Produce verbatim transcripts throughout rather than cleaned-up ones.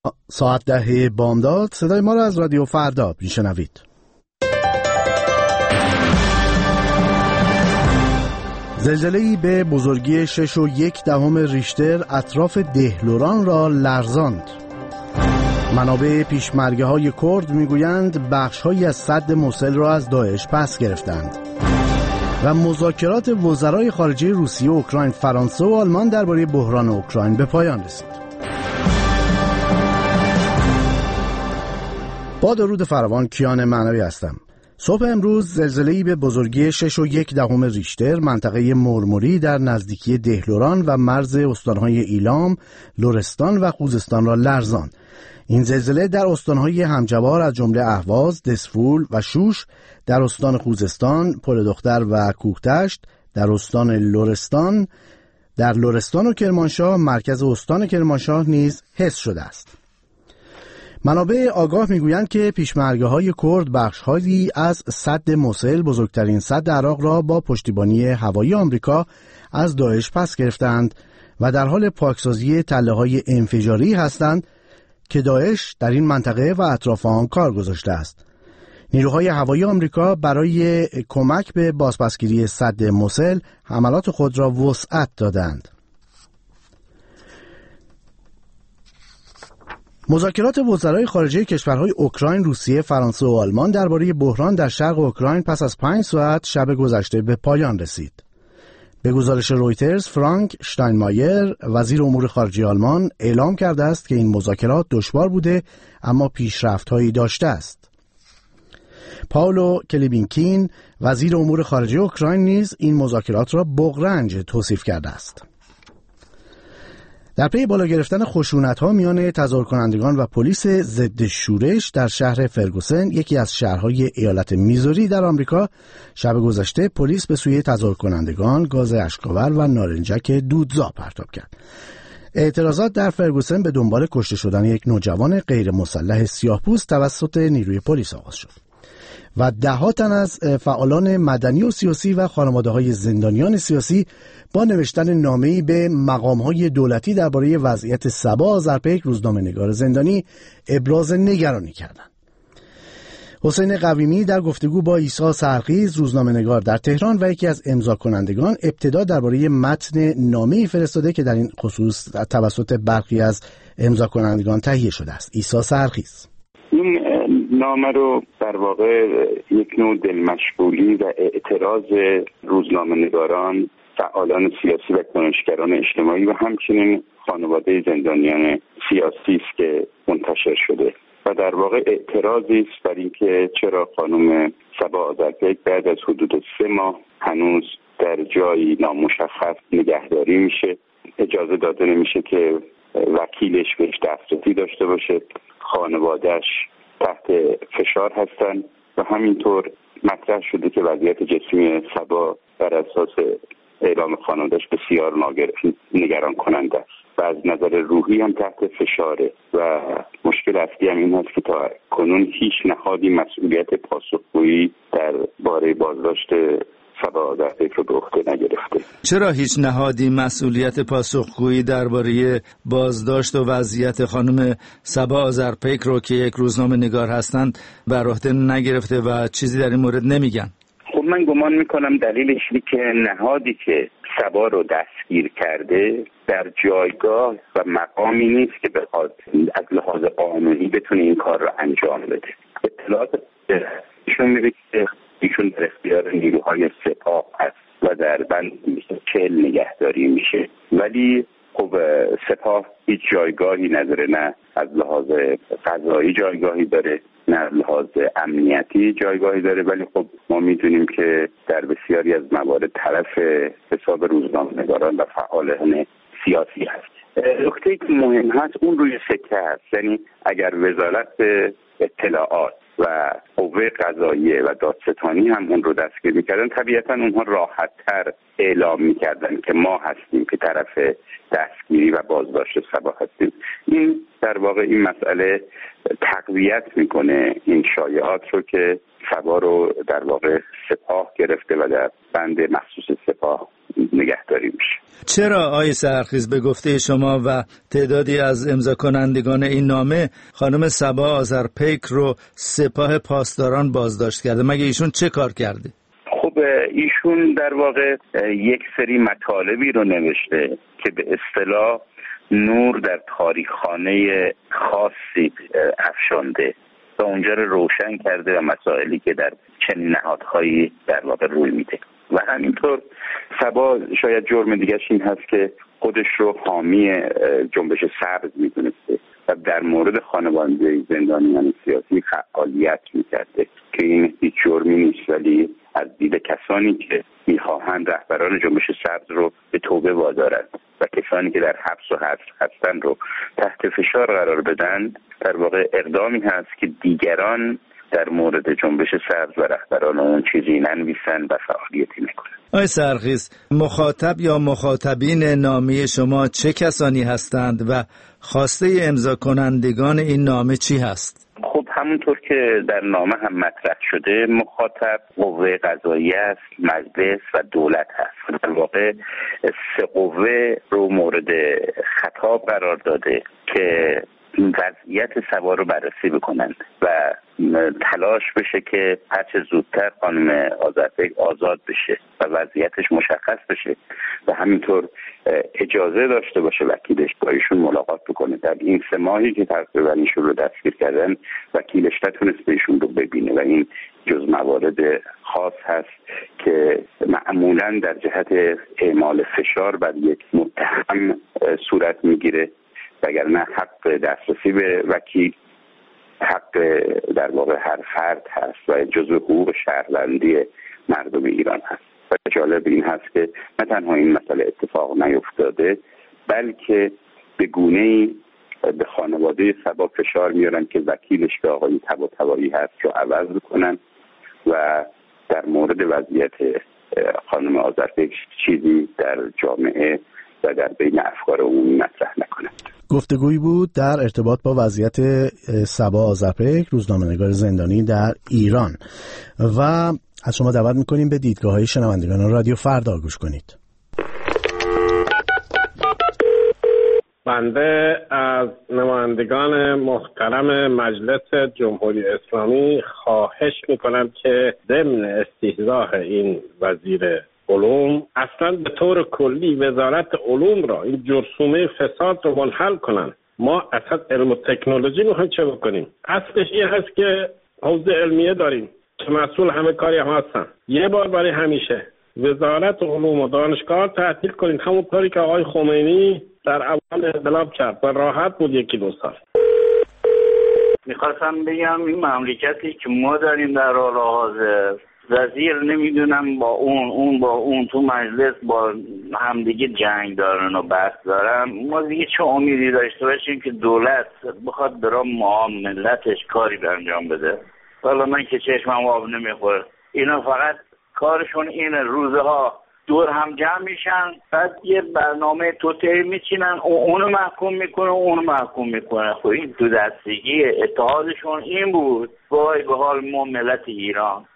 ساعت ده بامداد صدای ما را از رادیو فردا میشنوید. زلزله‌ای به بزرگی شش و یک دهم ریشتر اطراف دهلوران را لرزاند. منابع پیشمرگه‌های کرد میگویند بخش‌هایی از سد موصل را از داعش پس گرفتند. و مذاکرات وزرای خارجه روسیه و اوکراین، فرانسه و آلمان درباره بحران اوکراین به پایان رسید. با درود فراوان، کیان معنوی هستم. صبح امروز زلزله‌ای به بزرگی شش و یک دهم ریشتر منطقه مرمری در نزدیکی دهلوران و مرز استان‌های ایلام، لرستان و خوزستان را لرزاند. این زلزله در استان‌های همجوار از جمله اهواز، دسفول و شوش، در استان خوزستان، پل دختر و کوهتشت، در استان لرستان، در لرستان و کرمانشاه، مرکز استان کرمانشاه نیز حس شده است. منابع آگاه میگویند که پیشمرگه‌های کرد بخش‌هایی از سد موصل، بزرگترین سد عراق را با پشتیبانی هوایی آمریکا از داعش پس گرفتند و در حال پاکسازی تله‌های انفجاری هستند که داعش در این منطقه و اطراف آن کار گذاشته است. نیروهای هوایی آمریکا برای کمک به بازپسگیری سد موصل حملات خود را وسعت دادند. مذاکرات وزرای خارجه کشورهای اوکراین، روسیه، فرانسه و آلمان درباره بحران در شرق اوکراین پس از پنج ساعت شب گذشته به پایان رسید. به گزارش رویترز، فرانک شتاینمایر، وزیر امور خارجه آلمان، اعلام کرده است که این مذاکرات دشوار بوده اما پیشرفت‌هایی داشته است. پاولو کلیبینکین، وزیر امور خارجه اوکراین، نیز این مذاکرات را بغرنج توصیف کرده است. در پی بالا گرفتن خشونت‌ها میان تظاهرکنندگان و پلیس ضد شورش در شهر فرگوسن، یکی از شهرهای ایالت میزوری در آمریکا، شب گذشته پلیس به سوی تظاهرکنندگان گاز اشک‌آور و نارنجک دودزا پرتاب کرد. اعتراضات در فرگوسن به دنبال کشته شدن یک نوجوان غیر مسلح سیاه‌پوست توسط نیروی پلیس آغاز شد و ده‌ها تن از فعالان مدنی و سیاسی و خانواده‌های زندانیان سیاسی با نوشتن نامه‌ای به مقام‌های دولتی درباره وضعیت سبا آذرپیک، روزنامه‌نگار زندانی، ابراز نگرانی کردند. حسین قویمی در گفتگو با عیسی سرخیز، روزنامه‌نگار در تهران و یکی از امضا کنندگان، ابتدا درباره متن نامه‌ای فرستاده که در این خصوص توسط برخی از امضا کنندگان تهیه شده است. عیسی سرخیز: این نامه رو در واقع یک نوع دلمشغولی و اعتراض روزنامه‌نگاران، فعالان سیاسی و کنشگران اجتماعی و همچنین خانواده زندانیان سیاسی است که منتشر شده و در واقع اعتراضی است بر اینکه چرا خانم صبا آذرپیک بعد از حدود سه ماه هنوز در جایی نامشخص نگهداری میشه، اجازه داده نمیشه که وکیلش بهش دسترسی داشته باشه، خانواده‌اش تحت فشار هستن و همینطور مطرح شده که وضعیت جسمی صبا بر اساس اعلام خانواده‌اش بسیار نگران کننده است و از نظر روحی هم تحت فشاره و مشکل اصلی هم این هست که تا کنون هیچ نهادی مسئولیت پاسخگویی در باره بازداشت صبا آذرپیک رو به عهده نگرفته. چرا هیچ نهادی مسئولیت پاسخگویی درباره بازداشت و وضعیت خانم صبا آذرپیک رو که یک روزنامه نگار هستند بر عهده نگرفته و چیزی در این مورد نمیگن؟ خب من گمان میکنم دلیلش اینه که نهادی که صبا رو دستگیر کرده در جایگاه و مقامی نیست که بخواد از لحاظ قانونی بتونه این کار رو انجام بده. اطلاعات ایشون میگه که ایشون در اختیار نیروهای سپاه است و در بند چهل نگهداری میشه، ولی خب سپاه هیچ جایگاهی نداره، نه از لحاظ قضایی جایگاهی داره نه از لحاظ امنیتی جایگاهی داره، ولی خب ما میدونیم که در بسیاری از موارد طرف حساب روزنامه‌نگاران و فعالان سیاسی هست. نکته که مهم هست اون روی سکه هست، یعنی اگر وزارت اطلاعات و قوه قضاییه و دادستانی هم اون رو دستگیر میکردن، طبیعتا اونها راحت تر اعلام میکردن که ما هستیم که طرف دستگیری و بازداشت صبا هستیم. این در واقع این مسئله تقویت میکنه این شایعات رو که صبا رو در واقع سپاه گرفته و در بند مخصوص سپاه نگهداری میشه. چرا آقای سحرخیز به گفته شما و تعدادی از امضا کنندگان این نامه خانم صبا آذرپیک رو سپاه پاسداران بازداشت کرده؟ مگه ایشون چه کار کرده؟ خب ایشون در واقع یک سری مطالبی رو نوشته که به اصطلاح نور در تاریخخانه خاصی افشانده و اونجا رو روشن کرده و مسائلی که در چنین نهادهایی در واقع روی میده. و همینطور صبا شاید جرم دیگرش این هست که خودش رو حامی جنبش سبز میدونسته و در مورد خانواده زندانیان سیاسی فعالیت میکرده که این هیچ جرمی نیست، ولی از دید کسانی که میخواهند رهبران جنبش سبز رو به توبه وادارند و کسانی که در حبس و حبس هستند رو تحت فشار قرار بدن، در واقع اقدامی هست که دیگران در مورد جنبش سبز و رهبران اون چیزی ننویسن و فعالیتی نکنن. آقای سحرخیز، مخاطب یا مخاطبین نامه شما چه کسانی هستند و خواسته امضا کنندگان این نامه چی هست؟ خب همونطور که در نامه هم مطرح شده، مخاطب قوه قضاییه است، مجلس و دولت هست. در واقع سه قوه رو مورد خطاب قرار داده که وضعیت صبا رو بررسی بکنند و تلاش بشه که هرچه زودتر خانم آذرپیک آزاد بشه و وضعیتش مشخص بشه و همینطور اجازه داشته باشه وکیلش با ایشون ملاقات بکنه. در این سه ماهی که تقریبا ایشون رو دستگیر کردن، وکیلش نتونست ایشون رو ببینه و این جز موارد خاص هست که معمولا در جهت اعمال فشار بر یک متهم صورت میگیره، وگرنه حق دسترسی به وکیل حق در واقع هر فرد هست و جزو حقوق شهروندی مردم ایران هست. و جالب این هست که نه تنها این مسئله اتفاق نیفتاده، بلکه به گونه‌ای به خانواده صبا فشار میارن که وکیلش که آقای طباطبایی هست رو عوض بکنن و در مورد وضعیت خانم آذرپیک چیزی در جامعه و در بین افکار عمومی مطرح نکنن. گفتگویی بود در ارتباط با وضعیت صبا آذرپیک، روزنامه‌نگار زندانی در ایران، و از شما دعوت می‌کنیم به دیدگاه‌های شنوندگان رادیو فردا گوش کنید. بنده از نمایندگان محترم مجلس جمهوری اسلامی خواهش می‌کنم که ضمن استحضاح این وزیر علوم اصلا به طور کلی وزارت علوم را این جرثومه فساد رو منحل کنن. ما اصلا علم و تکنولوژی میخوایم چه بکنیم؟ اصلش این هست که حوزه علمیه داریم که مسئول همه کاری هم هستن. یه بار برای همیشه وزارت علوم و دانشگاه تعطیل کنید، همون طوری که آقای خمینی در اول انقلاب کرد و راحت بود یکی دو سال. میخواستم بگم این مملکتی که ما داریم در حال حاضر، وزیر نمیدونم با اون اون با اون تو مجلس با همدیگه جنگ دارن و بحث دارن. ما دیگه چه امیدی داشته باشیم که دولت بخواد برای ما ملتش کاری انجام بده؟ والا من که چشمم آب نمیخوره. اینا فقط کارشون اینه، روزها دور هم جمع میشن، بعد یه برنامه توطئه میچینن، اونو محکوم میکنه اونو محکوم میکنه. خب این دو دستگی اتحادشون این بود. وای به حال ما ملت ایران.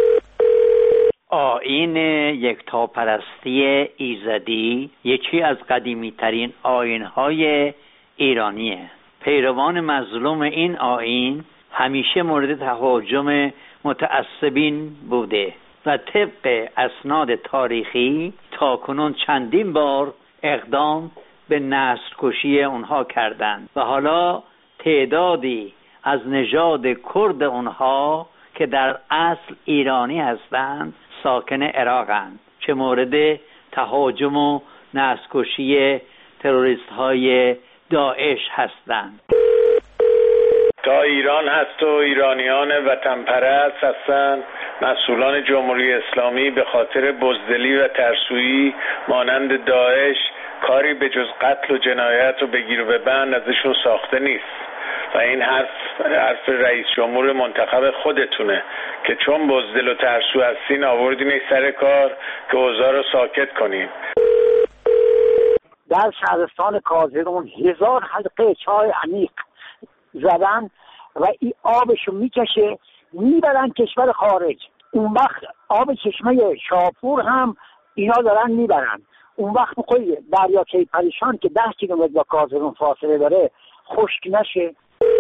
آیین یکتاپرستی ایزدی یکی از قدیمی ترین آیین‌های ایرانیه. پیروان مظلوم این آیین همیشه مورد تهاجم متعصبین بوده و طبق اسناد تاریخی تاکنون چندین بار اقدام به نسل کشی اونها کردند و حالا تعدادی از نژاد کرد اونها که در اصل ایرانی هستند ساکن عراقند که مورد تهاجم و نسل کشی تروریست های داعش هستند. تا ایران هست و ایرانیان وطن پرست هستند، مسئولان جمهوری اسلامی به خاطر بزدلی و ترسویی مانند داعش کاری به جز قتل و جنایت و بگیر و ببند ازشون ساخته نیست و این حرف حرف رئیس جمهور منتخب خودتونه که چون بزدل و ترسو هستین آوردین سر کار که اوضاع رو ساکت کنین. در شهرستان کازرون هزار حلقه چای عمیق زدن و این آبشو میکشه میبرن کشور خارج. اون وقت آب چشمه شاپور هم اینا دارن میبرن. اون وقت میخوایی دریاچه پریشان که ده کیلومتر با کازرون فاصله داره خشک نشه.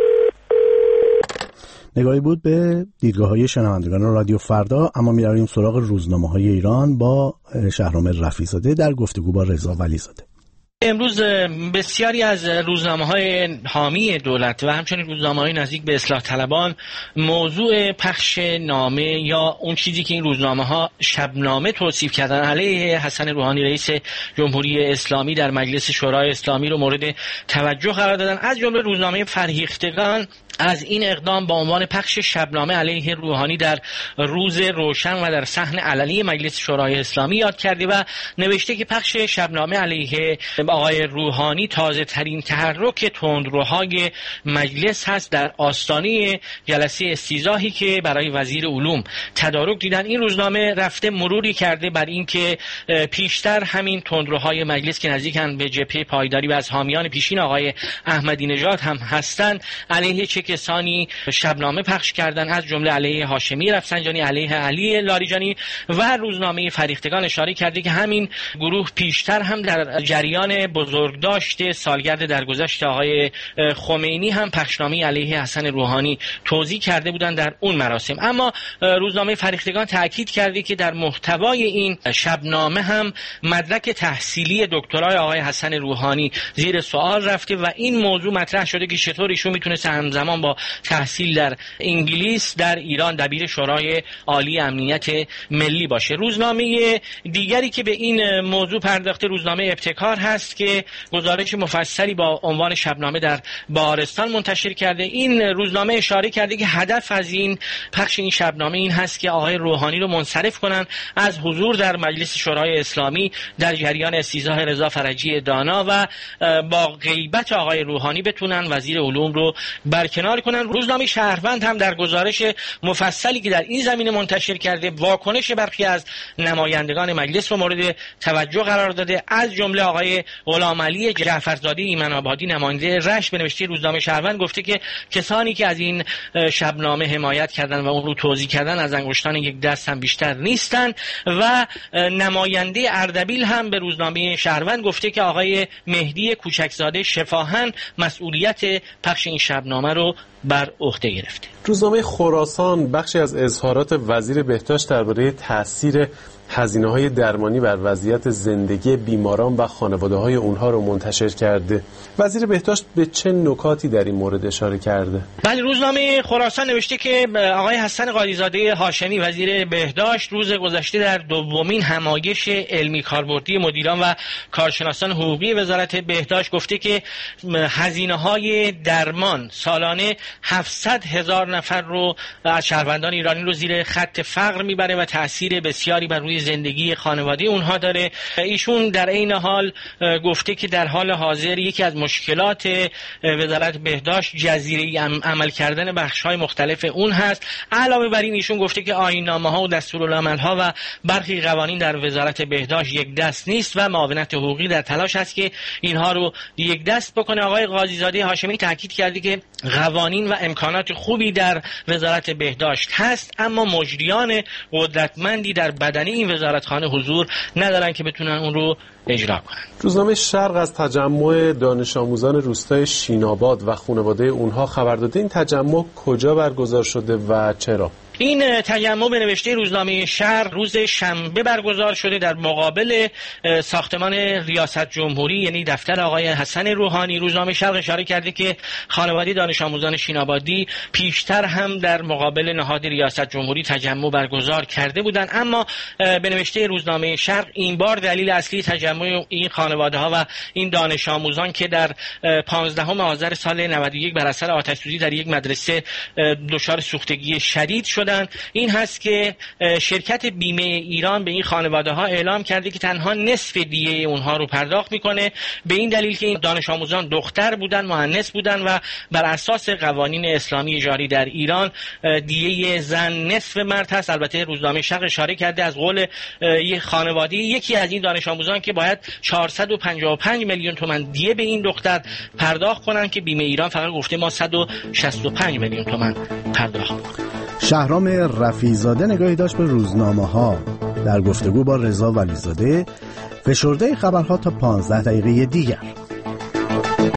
نگاهی بود به دیدگاه‌های شنوندگان رادیو فردا، اما می‌رویم سراغ روزنامه‌های ایران با شهرام رفیع‌زاده در گفتگو با رضا ولیزاده. امروز بسیاری از روزنامه‌های حامی دولت و همچنین روزنامه‌های نزدیک به اصلاح طلبان موضوع پخش نامه یا اون چیزی که این روزنامه‌ها شبنامه توصیف کردن علیه حسن روحانی رئیس جمهوری اسلامی در مجلس شورای اسلامی رو مورد توجه قرار دادن. از جمله روزنامه فرهیختگان از این اقدام با عنوان پخش شبنامه علیه روحانی در روز روشن و در صحن علنی مجلس شورای اسلامی یاد کرده و نوشته که پخش شبنامه علیه آقای روحانی تازه ترین تحرک تندروهای مجلس هست در آستانه جلسه استیضاحی که برای وزیر علوم تدارک دیدن. این روزنامه رفته مروری کرده بر این که پیشتر همین تندروهای مجلس که نزدیکن به جبهه پایداری و از حامیان پیشین آقای احمدی نژاد هم هستند علیه چه کسانی شبنامه پخش کردن، از جمله علیه هاشمی رفسنجانی، علیه علی لاریجانی. و روزنامه فریختگان اشاره کرده که همین گروه پیشتر هم در جریان بزرگداشت سالگرد درگذشت آقای خمینی هم پخشنامه علیه حسن روحانی توزیع کرده بودند در اون مراسم. اما روزنامه فریختگان تاکید کرده که در محتوای این شبنامه هم مدرک تحصیلی دکترای آقای حسن روحانی زیر سوال رفته و این موضوع مطرح شده که چطور ایشون میتونه همزمان با تحصیل در انگلیس در ایران دبیر شورای عالی امنیت ملی باشه. روزنامه دیگری که به این موضوع پرداخته روزنامه ابتکار هست که گزارش مفصلی با عنوان شبنامه در بهارستان منتشر کرده. این روزنامه اشاره کرده که هدف از این پخش این شبنامه این هست که آقای روحانی رو منصرف کنن از حضور در مجلس شورای اسلامی در جریان استیضاح رضا فرجی دانا و با غیبت آقای روحانی بتونن وزیر علوم رو برکنار کنن. روزنامه شهروند هم در گزارش مفصلی که در این زمینه منتشر کرده واکنش برخی از نمایندگان مجلس رو مورد توجه قرار داده، از جمله آقای غلام علی جعفرزاده ایمن آبادی نماینده رشت به نوشته روزنامه شهروند گفته که کسانی که از این شبنامه حمایت کردن و اون رو توزیع کردن از انگشتان یک دست هم بیشتر نیستن. و نماینده اردبیل هم به روزنامه شهروند گفته که آقای مهدی کوچکزاده شفاهن مسئولیت پخش این شبنامه رو بر عهده گرفته. روزنامه خراسان بخشی از اظهارات وزیر بهداشت درباره تاثیر هزینه‌های درمانی بر وضعیت زندگی بیماران و خانواده‌های اونها رو منتشر کرده. وزیر بهداشت به چه نکاتی در این مورد اشاره کرده؟ بله، روزنامه خراسان نوشته که آقای حسن قالیزاده هاشمی وزیر بهداشت روز گذشته در دومین همایش علمی کاربردی مدیران و کارشناسان حقوقی وزارت بهداشت گفته که هزینه‌های درمان سالانه هفتصد هزار نفر رو از شهروندان ایرانی رو زیر خط فقر میبره و تأثیر بسیاری بر روی زندگی خانواده اونها داره. ایشون در این حال گفته که در حال حاضر یکی از مشکلات وزارت بهداشت جزیره‌ای عمل کردن بخش‌های مختلف اون هست. علاوه بر این ایشون گفته که آیین‌نامه‌ها و دستورالعمل‌ها و برخی قوانین در وزارت بهداشت یک دست نیست و معاونت حقوقی در تلاش است که اینها رو یک دست بکنه. آقای قاضیزاده هاشمی تاکید کرده که قوانین و امکانات خوبی در وزارت بهداشت هست، اما مجریان قدرتمندی در بدنه این وزارتخانه حضور ندارن که بتونن اون رو اجرا کنن. روزنامه شرق از تجمع دانش آموزان روستای شیناباد و خانواده اونها خبر داده. این تجمع کجا برگزار شده و چرا؟ این تجمع به نوشته روزنامه شرق روز شنبه برگزار شده در مقابل ساختمان ریاست جمهوری، یعنی دفتر آقای حسن روحانی. روزنامه شرق اشاره کرده که خانواده دانش آموزان شینابادی پیشتر هم در مقابل نهاد ریاست جمهوری تجمع برگزار کرده بودند، اما به نوشته روزنامه شرق این بار دلیل اصلی تجمع این خانواده ها و این دانش آموزان که در پانزدهم آذر سال نود و یک بر اثر آتش‌سوزی در یک مدرسه دچار سوختگی شدید شد این هست که شرکت بیمه ایران به این خانواده ها اعلام کرده که تنها نصف دیه اونها رو پرداخت میکنه، به این دلیل که این دانش آموزان دختر بودن، مؤنث بودن و بر اساس قوانین اسلامی جاری در ایران دیه زن نصف مرد هست. البته روزنامه شرق اشاره کرده از قول یک خانواده یکی از این دانش آموزان که باید چهارصد و پنجاه و پنج میلیون تومان دیه به این دختر پرداخت کنن که بیمه ایران فقط گفته ما صد و شصت و پنج میلیون تومان پرداخت کنیم. شهرام رفیع‌زاده نگاهی داشت به روزنامه‌ها در گفتگو با رضا ولیزاده، فشرده خبرها تا پانزده دقیقه دیگر.